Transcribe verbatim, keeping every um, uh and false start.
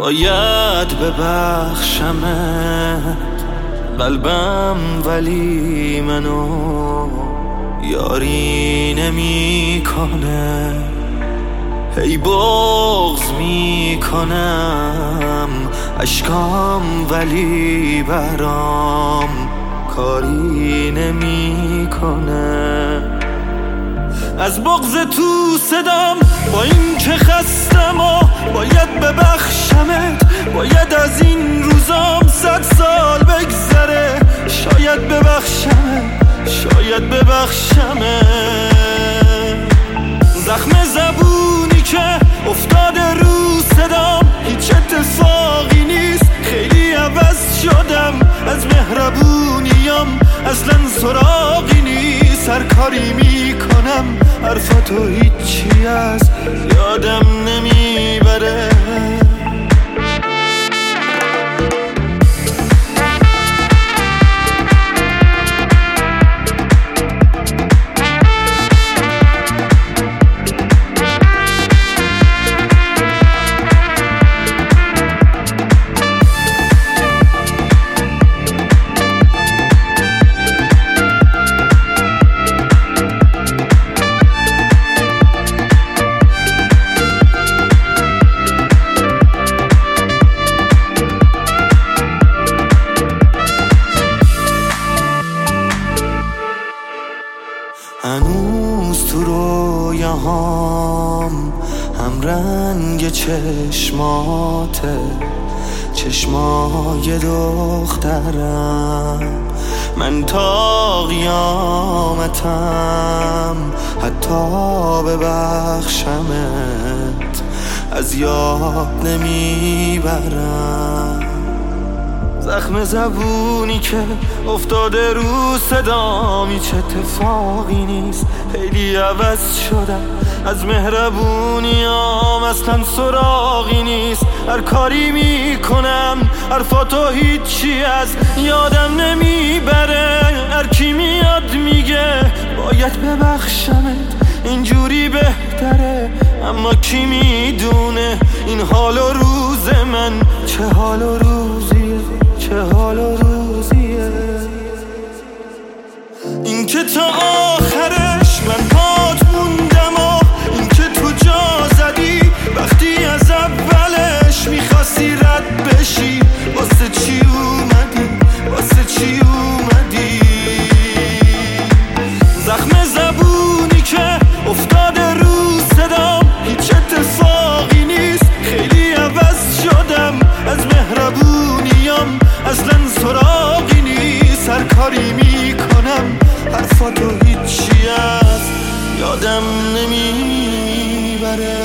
باید ببخشمت قلبم، ولی منو یاری نمی کنه. هی بغض می کنم اشکام، ولی برام کاری نمی کنه. از بغض تو صدام با این که خستم و باید ببخشمت. باید از این روزام صد سال بگذره، شاید ببخشمت، شاید ببخشمت. زخم زبونی که افتاده رو صدام هیچ اتفاقی نیست، خیلی عوض شدم از مهربونیام، اصلا سراغی نیست. هر کاری میکنم حرفاتو هیچی از یادم نمیبره. هنوز تو رویاهام هم رنگ چشماته، چشمای دخترم. من تا قیامتم حتی ببخشمت از یاد نمیبرم. زخم زبونی که افتاده رو صدام هیچ اتفاقی نیست، خیلی عوض شدم از مهربونیام، اصلا سراغی نیست. هر کاری میکنم حرفاتو هیچی از یادم نمیبره. هر کی میاد میگه باید ببخشمت، اینجوری بهتره، اما کی میدونه این حال و روز من چه حال و روزیه، چه حال و روزیه. این که تا آخرش من پات موندم و این که تو جا زدی وقتی از اولش میخواستی رد بشی. واسه چی اومدی، واسه چی اومدی؟ زخم زبونی که افتاده رو صدام هیچ اتفاقی نیست، خیلی عوض شدم از مهربونیام، اصلا سراغی نیست. هر کاری میکنم حرفاتو هیچی از یادم نمیبره.